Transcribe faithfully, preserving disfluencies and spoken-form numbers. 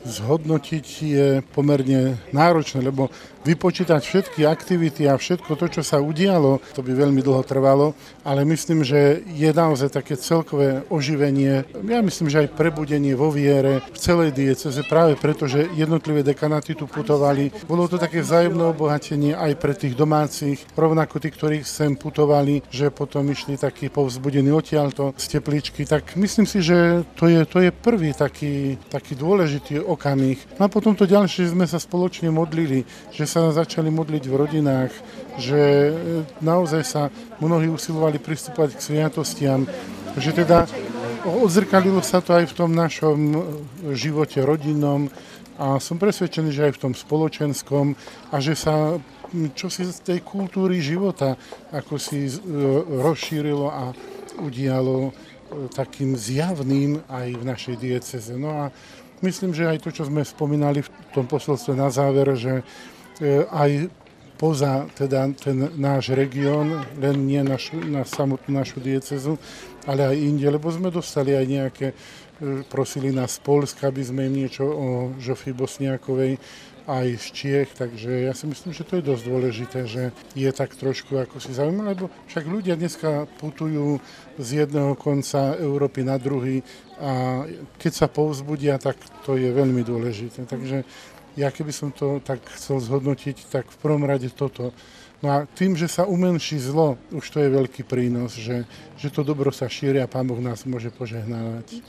zhodnotiť je pomerne náročné, lebo vypočítať všetky aktivity a všetko to, čo sa udialo, to by veľmi dlho trvalo, ale myslím, že je naozaj také celkové oživenie, ja myslím, že aj prebudenie vo viere v celej diecéze, práve preto, že jednotlivé dekanáty tu putovali. Bolo to také vzájomné obohatenie aj pre tých domácich, rovnako tí, ktorí sem putovali, že potom išli takí povzbudení odtiaľto z tepličky, tak myslím si, že to je, to je prvý taký, taký dôležitý okamih. No a potom to ďalšie, že sme sa spoločne modlili, že sa začali modliť v rodinách, že naozaj sa mnohí usilovali pristúpať k sviatostiam, že teda odzrkadlilo sa to aj v tom našom živote rodinnom a som presvedčený, že aj v tom spoločenskom a že sa čo si z tej kultúry života ako si rozšírilo a udialo takým zjavným aj v našej diecéze. No a myslím, že aj to, čo sme spomínali v tom posolstve na záver, že aj poza teda ten náš región, len nie našu, na samotnú našu diecezu, ale aj inde, lebo sme dostali aj nejaké, prosili nás z Poľska, aby sme im niečo o Žofii Bosniakovej aj z Čiech, takže ja si myslím, že to je dosť dôležité, že je tak trošku ako si zaujímavé, lebo však ľudia dneska putujú z jedného konca Európy na druhý a keď sa povzbudia, tak to je veľmi dôležité. Takže ja keby som to tak chcel zhodnotiť, tak v prvom rade toto. No a tým, že sa umenší zlo, už to je veľký prínos, že, že to dobro sa šíri a Pán Boh nás môže požehnávať.